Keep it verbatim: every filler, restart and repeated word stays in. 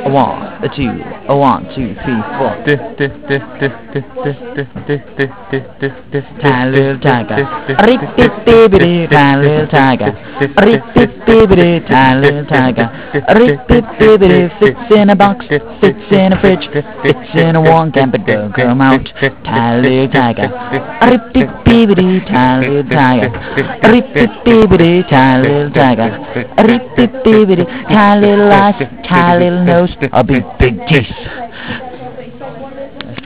A one, a two, a one, two, three, four. Tiny little tiger, rip it, baby, tiny little tiger, rip it, baby, tiny little tiger, rip it, baby, fits in a box, fits in a fridge, fits in a one can but don't come out. Tiny little tiger, rip it, baby, tiny little tiger, rip it, baby, tiny little tiger, rip it, baby, tiny little eyes, tiny little nose, a big, big teeth.